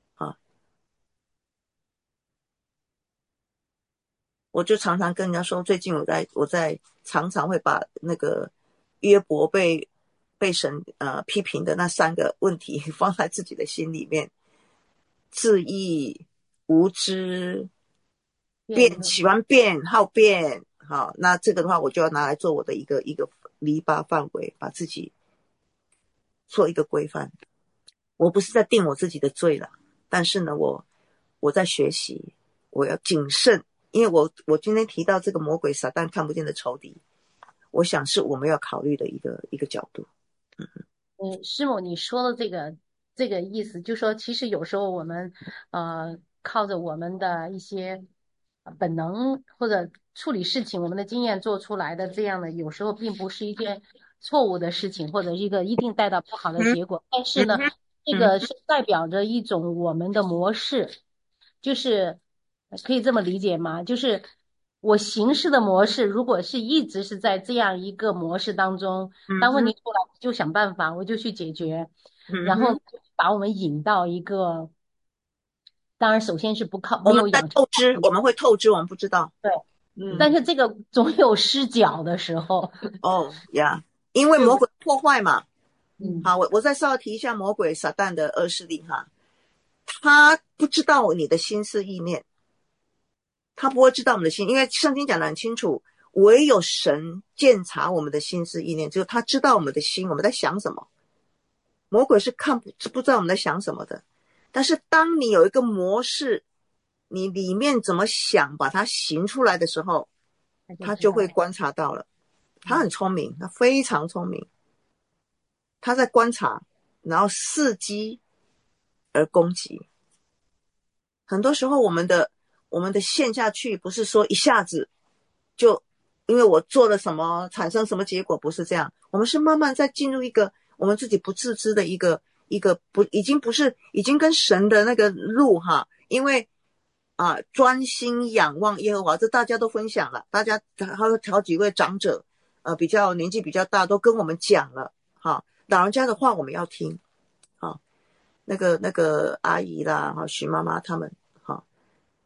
我就常常跟人家说，最近我在常常会把那个约伯被神批评的那3个问题放在自己的心里面，自义、无知、喜欢变、好变。好，那这个的话我就要拿来做我的一个篱笆范围，把自己做一个规范。我不是在定我自己的罪了，但是呢我在学习，我要谨慎，因为我今天提到这个魔鬼撒旦看不见的仇敌，我想是我们要考虑的一个角度。 师母，你说的这个意思，就说其实有时候我们靠着我们的一些本能或者处理事情，我们的经验做出来的这样的，有时候并不是一件错误的事情，或者一个一定带到不好的结果。但是呢，这个是代表着一种我们的模式，就是可以这么理解吗？就是我行事的模式，如果是一直是在这样一个模式当中，当问题出来就想办法，我就去解决，然后把我们引到一个，当然首先是不靠没有养成， 我们会透支，我们不知道。 对，但是这个总有失脚的时候。 因为魔鬼破坏嘛。好，我再稍微提一下魔鬼撒旦的恶势力哈，他不知道你的心思意念，他不会知道我们的心，因为圣经讲得很清楚，唯有神鉴察我们的心思意念，就是他知道我们的心，我们在想什么。魔鬼是不知道我们在想什么的，但是当你有一个模式，你里面怎么想把它行出来的时候，他就会观察到了。他很聪明，他非常聪明，他在观察，然后伺机而攻击。很多时候我们的陷下去，不是说一下子就因为我做了什么产生什么结果，不是这样，我们是慢慢在进入一个我们自己不自知的一个已经跟神的那个路哈，因为专心仰望耶和华，这大家都分享了，大家好几位长者比较年纪比较大都跟我们讲了哈，老人家的话我们要听那个阿姨啦，许妈妈他们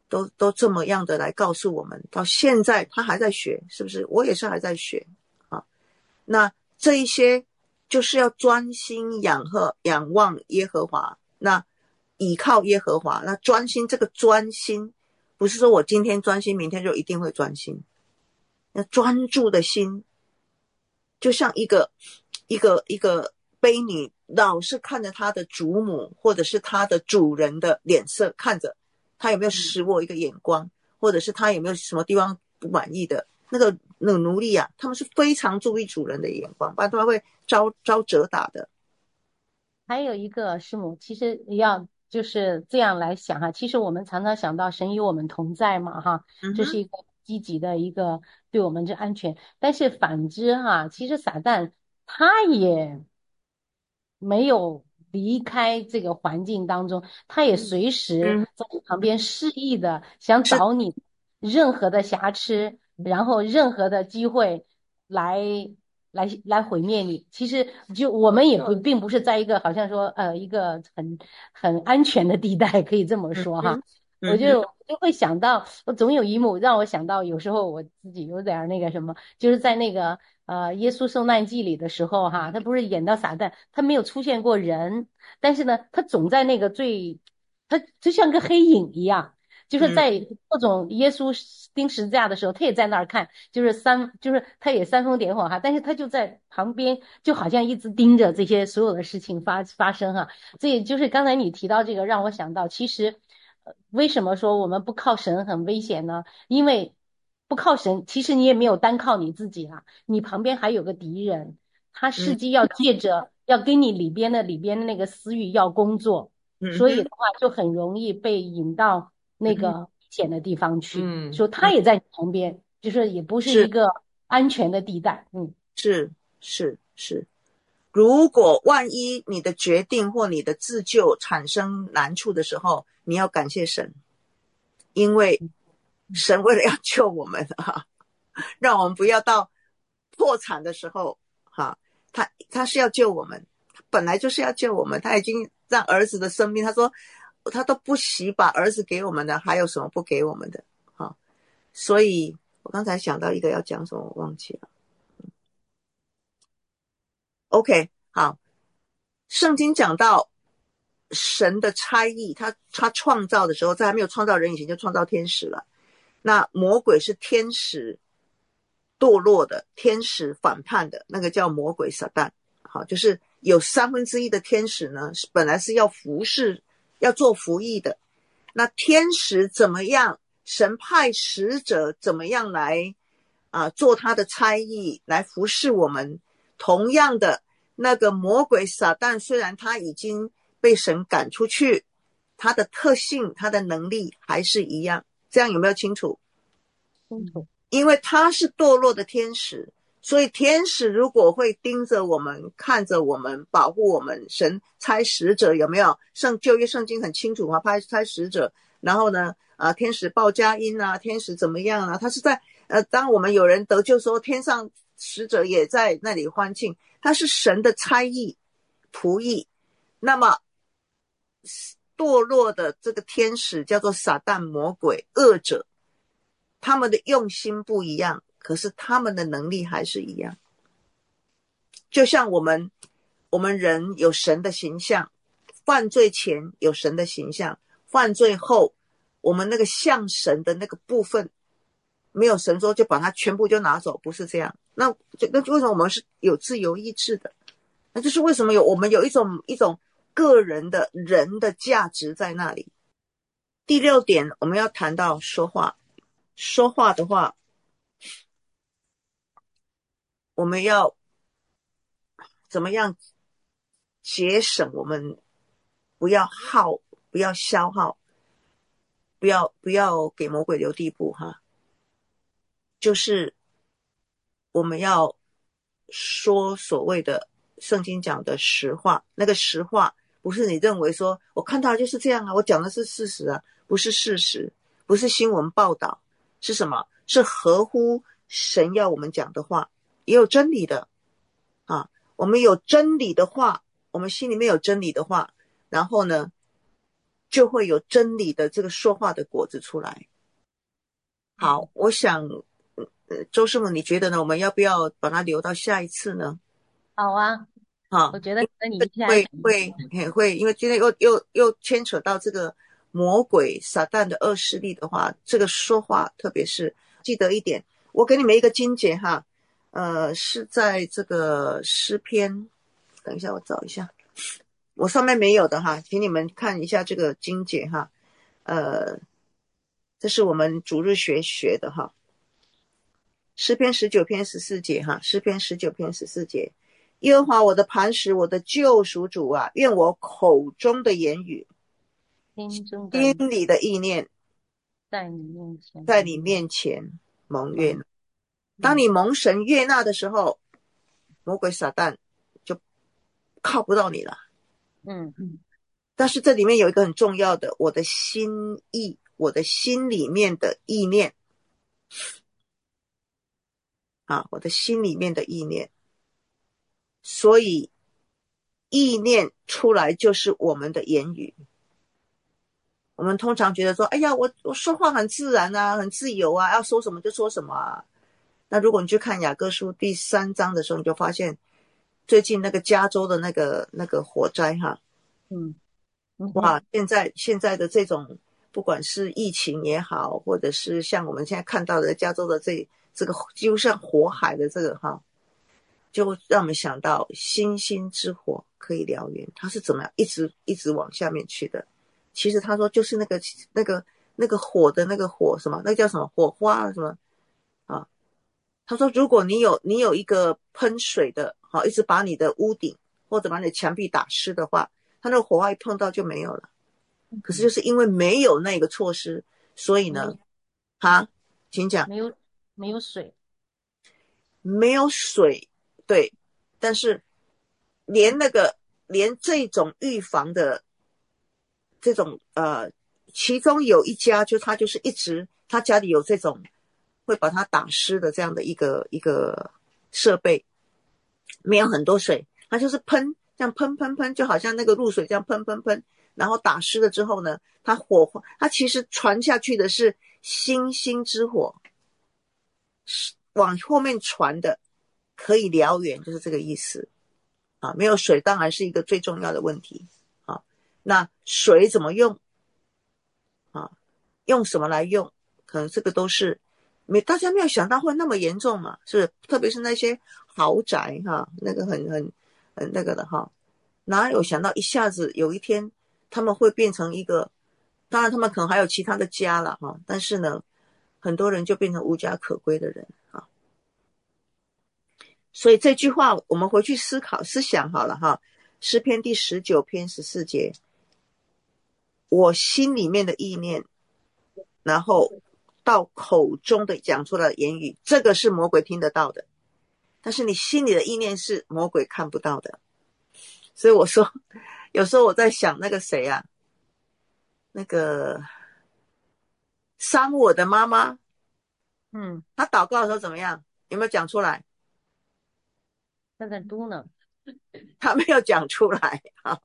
都这么样的来告诉我们，到现在他还在学，是不是？我也是还在学啊。那这一些就是要专心仰望耶和华，那倚靠耶和华。那专心，这个专心不是说我今天专心，明天就一定会专心。那专注的心，就像一个婢女，老是看着她的主母或者是她的主人的脸色，看着他有没有使我一个眼光，或者是他有没有什么地方不满意的。那个奴隶啊，他们是非常注意主人的眼光，不然他们会招责打的。 还有一个师母，其实要就是这样来想哈，其实我们常常想到神与我们同在嘛哈，这是一个积极的一个对我们的安全。但是反之哈，其实撒旦他也没有离开这个环境当中，他也随时在你旁边示意的想找你任何的瑕疵，然后任何的机会来毁灭你。其实就我们也并不是在一个好像说一个很安全的地带，可以这么说哈。我就会想到，我总有一幕让我想到，有时候我自己有点那个什么，就是在那个耶稣受难记里的时候哈，他不是演到撒旦，他没有出现过人，但是呢，他总在那个他就像个黑影一样。就是在各种耶稣钉十字架的时候，他也在那儿看，就是他也煽风点火哈，但是他就在旁边，就好像一直盯着这些所有的事情发生哈。这也就是刚才你提到这个，让我想到，其实为什么说我们不靠神很危险呢？因为不靠神，其实你也没有单靠你自己啊，你旁边还有个敌人，他伺机要借着要跟你里边的那个私欲要工作，所以的话就很容易被引到那个危险的地方去，说他也在你旁边，就是也不是一个安全的地带。 是。如果万一你的决定或你的自救产生难处的时候，你要感谢神，因为神为了要救我们啊，让我们不要到破产的时候哈，他是要救我们，本来就是要救我们，他已经让儿子的生命，他说他都不惜把儿子给我们的，还有什么不给我们的啊？所以我刚才想到一个要讲什么，我忘记了。OK， 好，圣经讲到神的差异，他创造的时候，在还没有创造人以前就创造天使了。那魔鬼是天使堕落的，天使反叛的，那个叫魔鬼撒旦。好，就是有1/3的天使呢，本来是要服侍，要做服役的。那天使怎么样？神派使者怎么样来做他的差役，来服侍我们？同样的，那个魔鬼撒旦虽然他已经被神赶出去，他的特性，他的能力还是一样。这样有没有清楚？ 清楚。 因为他是堕落的天使，所以天使如果会盯着我们，看着我们，保护我们，神差使者有没有？旧约圣经很清楚嘛，差使者，然后呢天使报佳音啊，天使怎么样啊？他是在当我们有人得救说，天上使者也在那里欢庆，他是神的差役仆役。那么堕落的这个天使叫做撒旦魔鬼恶者，他们的用心不一样，可是他们的能力还是一样。就像我们人有神的形象，犯罪前有神的形象，犯罪后我们那个像神的那个部分没有神说就把它全部就拿走，不是这样。那为什么我们是有自由意志的？那就是为什么我们有一种个人的人的价值在那里。第6点，我们要谈到说话的话，我们要怎么样节省我们，不要消耗，不要给魔鬼留地步哈。就是我们要说所谓的圣经讲的实话，那个实话不是你认为说我看到就是这样啊，我讲的是事实啊，不是事实，不是新闻报道，是什么？是合乎神要我们讲的话，也有真理的啊。我们有真理的话，我们心里面有真理的话，然后呢就会有真理的这个说话的果子出来。好，我想周师母你觉得呢？我们要不要把它留到下一次呢？ 好啊， 好， 我觉得跟你一起来会，因为今天又牵扯到这个魔鬼撒旦的恶势力的话，这个说话，特别是记得一点，我给你们一个经节哈，是在这个诗篇，等一下我找一下，我上面没有的哈，请你们看一下这个经节哈，这是我们主日学的哈，诗篇19篇14节哈，诗篇19篇14节。耶和华我的磐石，我的救赎主啊，愿我口中的言语，心里的意念，在你面前蒙悦纳。当你蒙神悦纳的时候，魔鬼撒旦就靠不到你了。但是这里面有一个很重要的，我的心意，我的心里面的意念啊，我的心里面的意念。所以意念出来就是我们的言语。我们通常觉得说，哎呀，我说话很自然啊，很自由啊，要说什么就说什么啊。那如果你去看雅各书第3章的时候，你就发现最近那个加州的那个火灾哈，哇，现在的这种不管是疫情也好，或者是像我们现在看到的加州的这个几乎像火海的这个哈，就让我们想到星星之火可以燎原，它是怎么样一直往下面去的。其实他说就是那个火的那个火什么，那个叫什么火花什么啊？他说如果你有一个喷水的，好，一直把你的屋顶或者把你的墙壁打湿的话，它那个火花一碰到就没有了。可是就是因为没有那个措施，所以呢，请讲。 没有水， 没有水，对，但是连这种预防的这种其中有一家他就是一直他家里有这种会把它打湿的这样的一个设备，没有很多水，它就是喷，这样喷，就好像那个露水这样喷，然后打湿了之后呢，它其实传下去的是星星之火，往后面传的可以燎原，就是这个意思啊。没有水当然是一个最重要的问题啊。那水怎么用啊？用什么来用？可能这个都是大家没有想到会那么严重嘛，是特别是那些豪宅哈，那个很那个的哈，哪有想到一下子有一天他们会变成一个，当然他们可能还有其他的家了哈，但是呢，很多人就变成无家可归的人啊。所以这句话我们回去思想好了哈，诗篇第19篇14节，我心里面的意念，然后到口中的讲出来的言语，这个是魔鬼听得到的，但是你心里的意念是魔鬼看不到的。所以我说有时候我在想那个谁啊，那个撒母耳的妈妈，她祷告的时候怎么样？有没有讲出来？ 他在嘟呢， 她没有讲出来啊，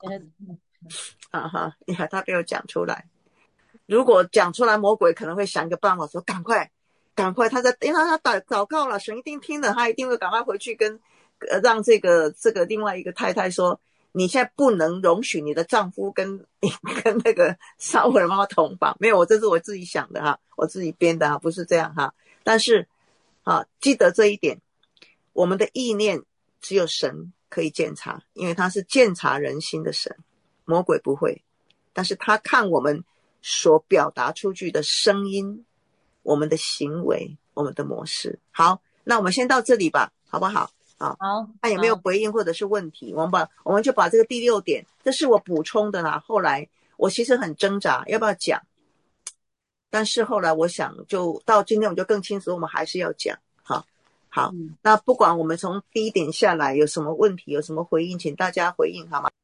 她没有讲出来。如果讲出来，魔鬼可能会想一个办法说赶快，因为他祷告了，神一定听了，他一定会赶快回去跟让这个另外一个太太说，你现在不能容许你的丈夫跟那个撒母耳妈妈同房。没有，这是我自己想的哈，我自己编的哈，不是这样哈。但是记得这一点，我们的意念只有神可以鉴察，因为他是鉴察人心的神，魔鬼不会。但是他看我们所表达出去的声音，我们的行为，我们的模式。好，那我们先到这里吧，好不好？好，看有没有回应或者是问题。我们就把这个第6点，这是我补充的啦。后来我其实很挣扎要不要讲，但是后来我想就到今天我就更清楚，我们还是要讲。好，那不管我们从第1点下来有什么问题，有什么回应，请大家回应好吗？